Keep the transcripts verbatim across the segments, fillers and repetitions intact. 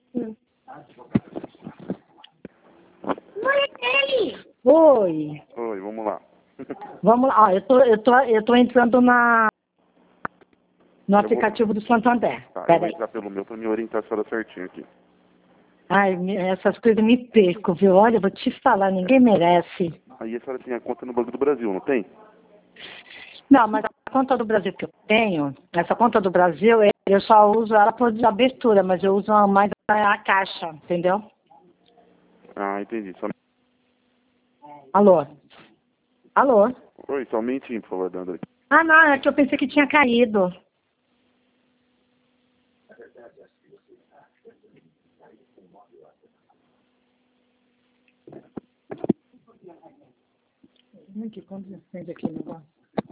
Hum. Oi, Oi. Oi, vamos lá. Vamos lá. Ó, eu tô, eu tô, eu tô entrando na, no Eu aplicativo do Santander. Tá, eu Pera vou aí. entrar pelo meu pra me orientar a senhora certinho aqui. Ai, me- essas coisas me perco, viu? Olha, eu vou te falar, ninguém merece. Aí a senhora tem a conta no Banco do Brasil, não tem? Não, mas a conta do Brasil que eu tenho, essa conta do Brasil, eu só uso ela por abertura, mas eu uso mais a, a caixa, entendeu? Ah, entendi. Só... Alô? Alô? Oi, só um minutinho, por favor, Dandra. Ah, não, é que eu pensei que tinha caído. Aqui, quando acende aqui o negócio?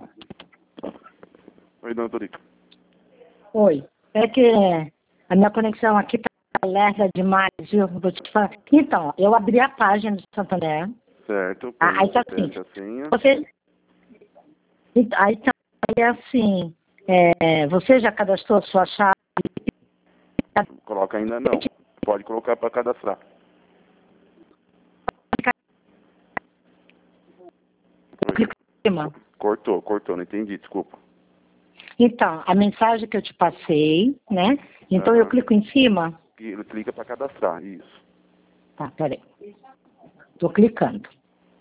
Oi, Dona Torica. Oi. É que a minha conexão aqui tá lerda demais, viu? Vou te falar. Então, eu abri a página do Santander. Certo, Ah, põe aí o tá C P F assim. a senha. Você... Aí tá aí é assim. É, você já cadastrou sua chave? Coloca ainda não. Pode colocar para cadastrar. Clica em cima. Cortou, cortou, não entendi, desculpa. Então, a mensagem que eu te passei, né? Então eu Aham. clico em cima. Ele clica para cadastrar, isso. Tá, peraí. Tô clicando.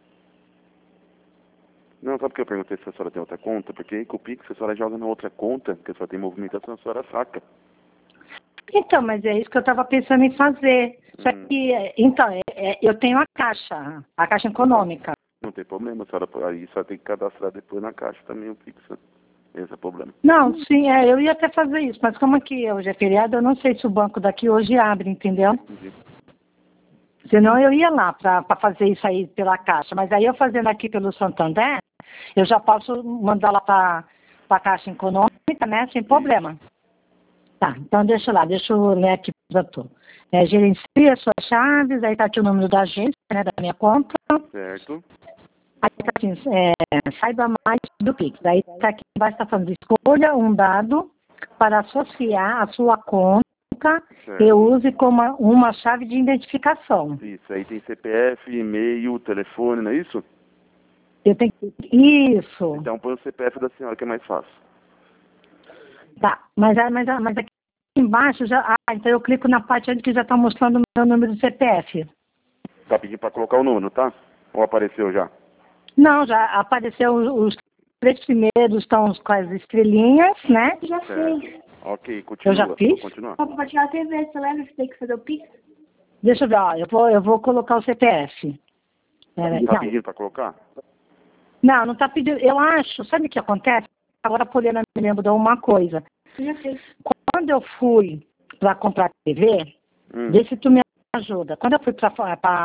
Não, sabe por que eu perguntei se a senhora tem outra conta? Porque aí com o Pix a senhora joga na outra conta, que a senhora tem movimentação, a senhora saca. Então, mas é isso que eu estava pensando em fazer. Só Hum. que, é, então, é, é, eu tenho a caixa, a caixa econômica. Não tem problema, a senhora, aí só tem que cadastrar depois na caixa também o Pix. Né? Esse é o problema. Não, sim, é, eu ia até fazer isso, mas como aqui hoje é feriado, eu não sei se o banco daqui hoje abre, entendeu? Entendi. Senão eu ia lá para fazer isso aí pela caixa. Mas aí eu fazendo aqui pelo Santander, eu já posso mandar lá para a caixa econômica, né? Sem problema. Tá, então deixa lá, deixa eu ler aqui para tu. É, gerencia suas chaves, aí tá aqui o número da agência, né? Da minha conta. Certo. Aí tá assim, é, saiba mais do Pix. Aí tá aqui embaixo, tá falando, escolha um dado para associar a sua conta Certo. e use como uma, uma chave de identificação. Isso, aí tem C P F, e-mail, telefone, não é isso? Eu tenho que... Isso. Então põe o C P F da senhora que é mais fácil. Tá, mas, mas, mas aqui embaixo já... Ah, então eu clico na parte onde que já está mostrando o meu número do C P F. Tá pedindo para colocar o número, tá? Ou apareceu já? Não, já apareceu os, os três primeiros, estão com as estrelinhas, né? já Certo. fez. Ok, continua. Eu já fiz? Vou continuar. Pra compartilhar a T V, você lembra que você tem que fazer o Pix? Deixa eu ver, ó, eu vou, eu vou colocar o C P F. Peraí, Tá não. pedindo para colocar? Não, não está pedindo. Eu acho, sabe o que acontece? Agora a Poliana me lembrou uma coisa. Você já fez. Quando eu fui para comprar T V, Hum. vê se tu me ajuda. Quando eu fui para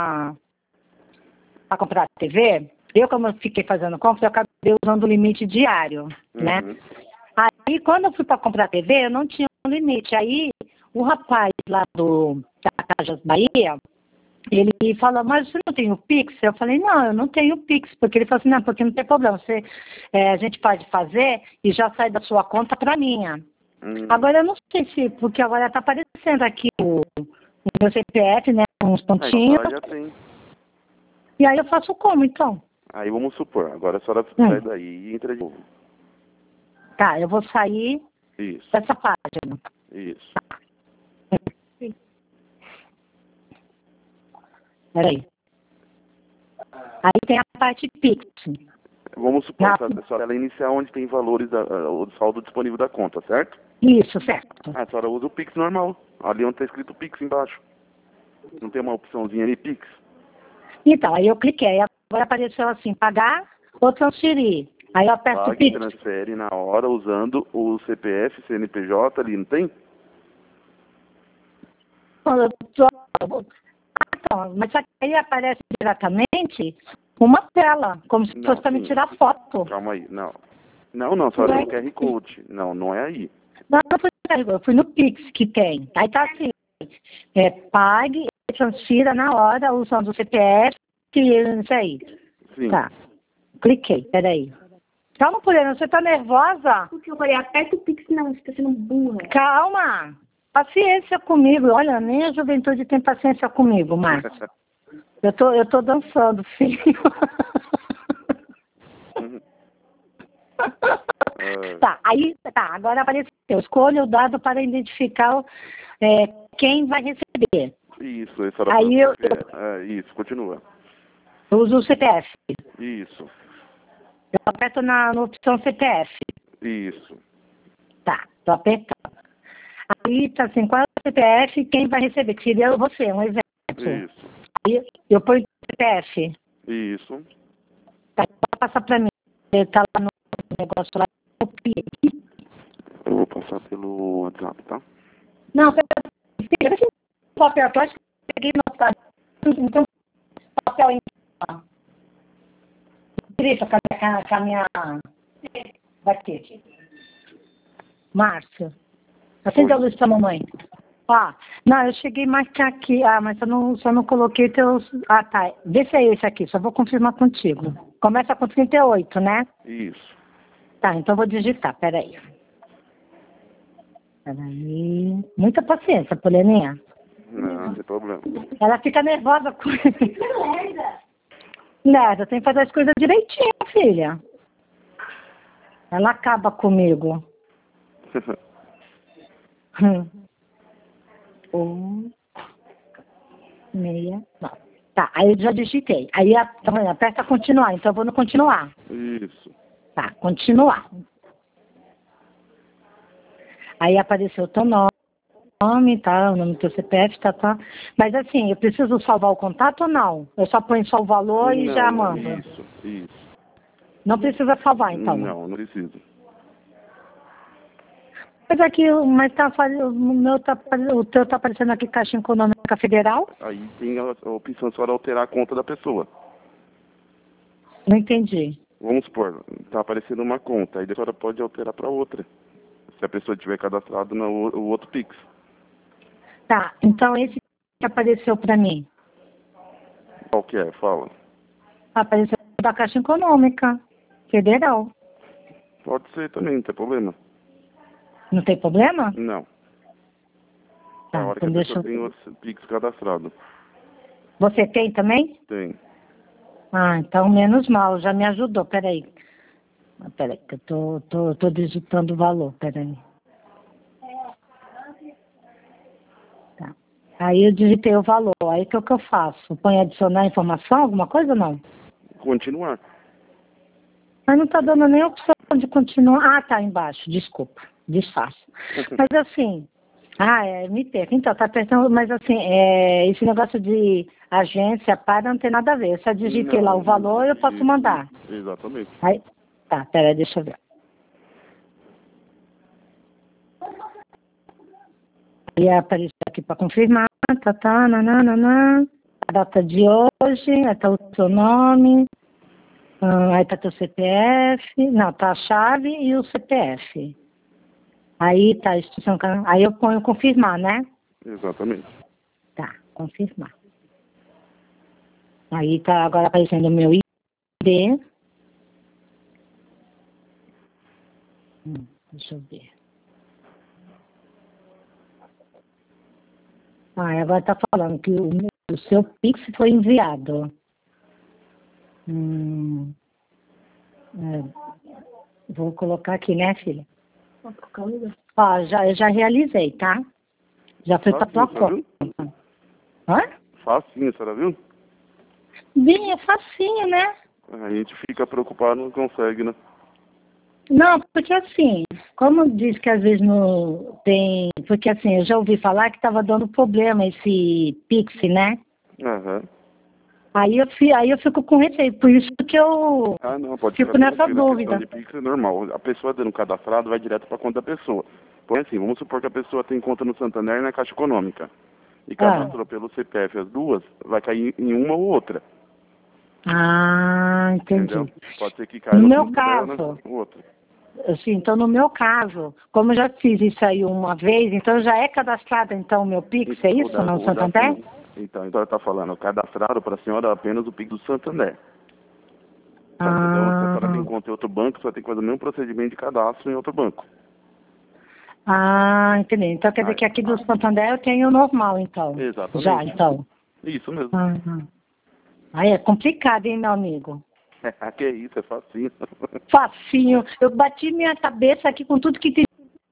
comprar T V, eu, como eu fiquei fazendo compra, eu acabei usando o limite diário, né? Uhum. Aí, quando eu fui para comprar T V, eu não tinha um limite. Aí, o rapaz lá do, da Casas Bahia, ele falou, mas você não tem o Pix? Eu falei, não, eu não tenho Pix. Porque ele falou assim, não, porque não tem problema. Você, é, a gente pode fazer e já sai da sua conta para minha. Hum. Agora, eu não sei se, porque agora está aparecendo aqui o, o meu C P F, né, uns Aí, pontinhos. agora já tem. E aí eu faço como, então? Aí vamos supor, agora a senhora Hum. sai daí e entra de novo. Tá, eu vou sair Isso, dessa página. isso. Peraí. Aí tem a parte Pix. Vamos supor Na- que a senhora ela iniciar onde tem valores, da, a- o saldo disponível da conta, certo? Isso, certo. Ah, a senhora usa o Pix normal, ali onde está escrito Pix embaixo. Não tem uma opçãozinha ali, Pix? Então, aí eu cliquei, agora apareceu assim, pagar ou transferir. Aí eu aperto Pague, Pix. transfere na hora usando o C P F, C N P J ali, não tem? Eu tô- Ah, então, mas só que aí aparece diretamente uma tela, como se Não, fosse para me sim. tirar foto. Calma aí, não. Não, não, a senhora tem o Vai. Q R Code. Não, não é aí. Não, eu fui, eu fui no Pix que tem. Aí tá assim, é, pague e transfira na hora usando o C P F, que não sei. Sim. Tá, cliquei, peraí. Calma, Poliana, você tá nervosa? Porque eu falei, aperta o Pix, não, você tá sendo burra. Calma. Paciência comigo. Olha, nem a juventude tem paciência comigo, Márcio. Eu tô, eu tô dançando, filho. Tá, aí, tá, agora apareceu. Escolha o dado para identificar é, quem vai receber. Isso, isso era Aí eu, é, isso, continua. eu uso o C P F. Isso, Eu aperto na, na opção C P F. isso. Tá, tô apertando. Aí tá assim, qual é o C P F e quem vai receber? Que seria você, um exemplo. Isso, Aí eu ponho o C P F. isso. Tá, pode passar pra mim. Ele tá lá no negócio lá. Eu copiei. Eu vou passar pelo WhatsApp, tá? Não, pera assim, papel, que eu acho que eu peguei no tá. Então, papel em cima. Grita com a minha, com a minha... Daqui. Márcio, acende a luz pra mamãe. Ó, não, eu cheguei mais que aqui. Ah, mas eu não, só não coloquei teus... Ah, tá. Vê se é esse aqui, só vou confirmar contigo. Começa com trinta e oito, né? Isso. Tá, então vou digitar, peraí. Peraí. Muita paciência, Polianinha. Não, não tem problema. Ela fica nervosa com Nada, tem que fazer as coisas direitinho, filha. Ela acaba comigo. Hum. Um, meia, nove. Tá, aí eu já digitei. Aí a- então, aperta continuar, então eu vou no continuar. Isso. Tá, continuar. Aí apareceu o teu nome, tá? O nome do teu C P F, tá, tá. Mas assim, eu preciso salvar o contato ou não? Eu só ponho só o valor e Não, já mando. Isso, isso. Não precisa salvar, então. Não, não precisa. Mas aqui, mas tá, faz- o meu tá, o teu tá aparecendo aqui Caixa Econômica Federal? Aí tem a, a opção só de alterar a conta da pessoa. Não entendi. Vamos supor, tá aparecendo uma conta, aí a senhora pode alterar para outra. Se a pessoa tiver cadastrado no o o outro Pix. Tá, então esse que apareceu pra mim. Qual que é? Fala. Apareceu da Caixa Econômica Federal. Pode ser também, não tem problema. Não tem problema? Não. Tá, a hora então que a deixa pessoa eu... tem o Pix cadastrado. Você tem também? Tem. Ah, então menos mal, já me ajudou, peraí. Ah, peraí, que eu tô, tô, tô digitando o valor, peraí. Tá. Aí eu digitei o valor, aí o que, que eu faço? Põe adicionar informação, alguma coisa ou não? Continuar. Mas não tá dando nem a opção de continuar. Ah, tá embaixo, desculpa, desfaço. Mas assim, ah, é, me perca. Então, tá apertando, mas assim, é, esse negócio de agência para não tem nada a ver. Eu só digitei Não, lá o valor, eu posso isso, mandar. Exatamente. Aí, tá, peraí, deixa eu ver. Aí apareceu aqui para confirmar, tá, tá, nananana, a data de hoje, aí tá o seu nome, ah, aí tá teu C P F, não, tá a chave e o C P F. Aí tá a instituição, aí eu ponho confirmar, né? Exatamente. Tá, confirmar. Aí tá agora aparecendo o meu I D. Hum, deixa eu ver. Ah, agora tá falando que o, o seu Pix foi enviado. Hum, é, vou colocar aqui, né, filha? Ó, já, eu já realizei, tá? Já foi pra tua Facinho, conta. Hã? Facinho, a senhora viu? Bem, é facinho, né? A gente fica preocupado, não consegue, né? Não, porque assim, como diz que às vezes no, tem... Porque assim, eu já ouvi falar que estava dando problema esse Pix, né? Aham. Aí eu, fi, aí eu fico com receio, por isso que eu Ah, não, pode fico ficar nessa tranquila. A dúvida. questão de Pix é normal. A pessoa dando cadastrado vai direto para conta da pessoa. Porém, assim, vamos supor que a pessoa tem conta no Santander e na Caixa Econômica. E cadastrou pelo C P F as duas, vai cair em uma ou outra. Ah, entendi. Entendeu? Pode ser que caia No no meu conta dela, caso, no outro. assim, então no meu caso, como eu já fiz isso aí uma vez, então já é cadastrado então o meu Pix, é O isso, da- não, o da- Santander? Então, então ela está falando, cadastrado para a senhora apenas o Pix do Santander. Tá, Ah, entendeu? Se a senhora tem conta em outro banco, você vai ter que fazer o mesmo procedimento de cadastro em outro banco. Ah, entendi. Então quer dizer que aqui do Santander eu tenho o normal, então. Exatamente. Já, então. Isso mesmo. Ah, aí é complicado, hein, meu amigo? É, que é isso, é facinho. Facinho. Eu bati minha cabeça aqui com tudo que tem.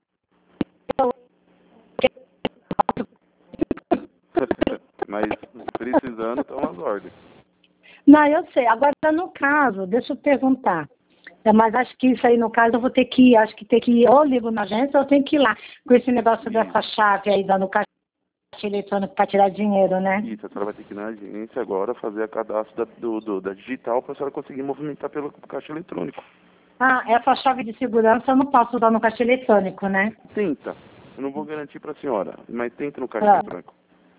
Mas precisando, estão as ordens. Não, eu sei. Agora, no caso, deixa eu perguntar. É, mas acho que isso aí, no caso, eu vou ter que ir. Acho que ter que ir, ou ligo na agência, ou eu tenho que ir lá. Com esse negócio Isso. dessa chave aí, dando caixa eletrônico para tirar dinheiro, né? Isso, a senhora vai ter que ir na agência agora fazer a cadastro da, do, do, da digital para a senhora conseguir movimentar pelo caixa eletrônico. Ah, essa chave de segurança eu não posso usar no caixa eletrônico, né? Tenta. Eu não vou garantir para a senhora, mas tenta no caixa Ah. eletrônico.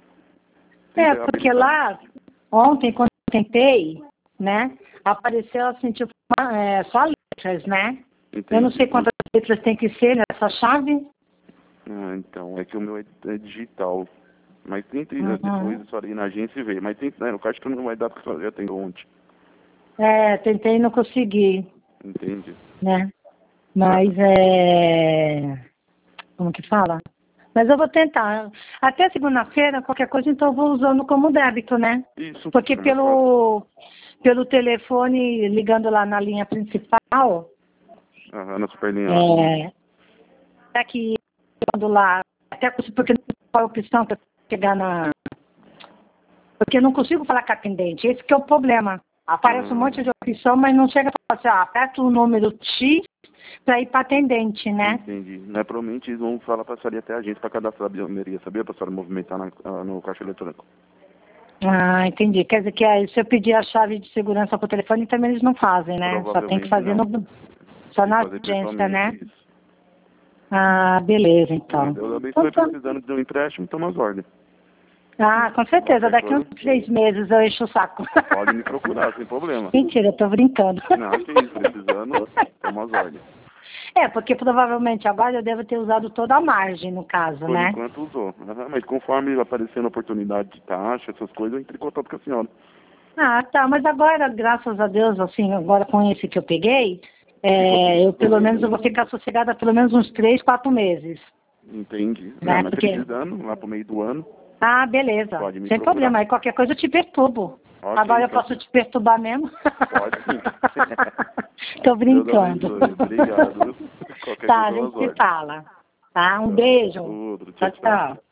É, Tenta porque habilitar. lá, ontem, quando eu tentei, né, apareceu assim, tipo, é, só letras, né? Entendi. Eu não sei quantas letras tem que ser nessa chave. Ah, então, é que o meu é, é digital. Mas tenta ir Uhum. depois a senhora ir na agência e ver. Mas tenta, né, no caixa não vai dar porque a senhora já tem ontem. É, tentei e não consegui, Entendi. né? Mas é... Como que fala? Mas eu vou tentar. Até segunda-feira, qualquer coisa, então eu vou usando como débito, né? Isso. Porque é mais fácil. pelo, pelo telefone, ligando lá na linha principal, Aham, na superlinha lá. é... Até que quando lá, até porque não qual a opção que eu chegar na... Porque eu não consigo falar com a atendente, esse que é o problema. Aparece um monte de opção, mas não chega a falar assim, ah, aperta o número X para ir para atendente, né? Entendi. Né, provavelmente eles vão falar para a senhora ir até a agência para cadastrar a biometria, sabia? Para a senhora movimentar na, ah, no caixa eletrônico. Ah, entendi. Quer dizer que aí, se eu pedir a chave de segurança por telefone, também eles não fazem, né? Só tem que fazer não. no, só na Fazer agência, né? pessoalmente, isso. Ah, beleza, então. Eu também Então, estou tá. precisando de um empréstimo, toma as ordens. Ah, com certeza. Qualquer Daqui uns coisa. três meses eu encho o saco. Pode me procurar, sem problema. Mentira, eu tô brincando. Não, que isso, precisando, toma as ordens. É, porque provavelmente agora eu devo ter usado toda a margem, no caso, Por né? enquanto usou. Aham, mas conforme aparecendo oportunidade de taxa, essas coisas, eu entrei em contato com a senhora. Ah, tá. Mas agora, graças a Deus, assim, agora com esse que eu peguei, é, eu pelo menos eu vou ficar sossegada pelo menos uns três, quatro meses. Entendi. Né? Não, mas Porque... precisando, lá pro meio do ano. Ah, beleza. Pode me Sem procurar. problema. Aí qualquer coisa eu te perturbo. Ok, agora eu então. posso te perturbar mesmo? Pode sim. Tô brincando. Deus abençoe. Obrigado. Qualquer Tá, a coisa, gente ordens. se fala. Tá? Um Tá. beijo. Outro. Tchau, Tchau, tchau. tchau.